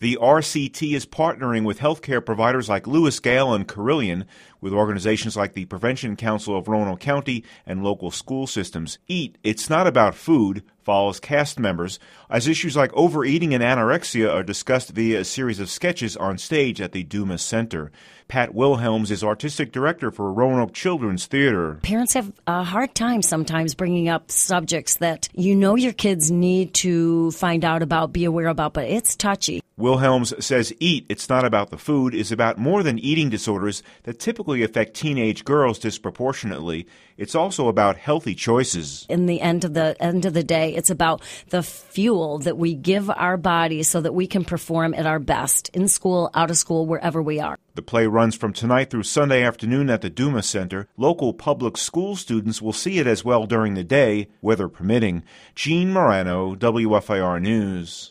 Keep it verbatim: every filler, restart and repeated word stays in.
The R C T is partnering with healthcare providers like Lewis Gale and Carilion, with organizations like the Prevention Council of Roanoke County and local school systems. Eat, It's Not About Food follows cast members as issues like overeating and anorexia are discussed via a series of sketches on stage at the Dumas Center. Pat Wilhelms is artistic director for Roanoke Children's Theater. Parents have a hard time sometimes bringing up subjects that you know your kids need to find out about, be aware about, but it's touchy. Wilhelms says Eat, It's Not About the Food is about more than eating disorders that typically affect teenage girls disproportionately. It's also about healthy choices. In the end of the end of the day, it's about the fuel that we give our bodies so that we can perform at our best in school, out of school, wherever we are. The play runs from tonight through Sunday afternoon at the Dumas Center. Local public school students will see it as well during the day, weather permitting. Gene Morano, W F I R News.